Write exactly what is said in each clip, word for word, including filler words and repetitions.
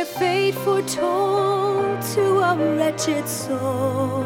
fate foretold to a wretched soul.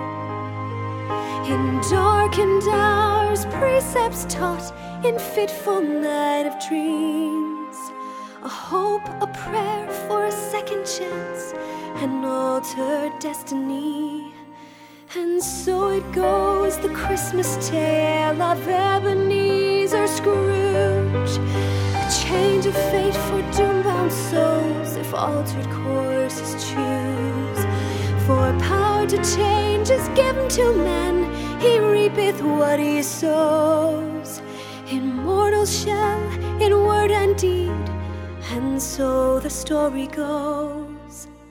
In darkened hours, precepts taught in fitful night of dreams, a hope, a prayer for a second chance, an altered destiny. And so it goes, the Christmas tale of Ebenezer Scrooge, a change of fate for doom-bound souls if altered courses choose. For power to change is given to man, he reapeth what he sows. In mortal shell, in word and deed, and so the story goes.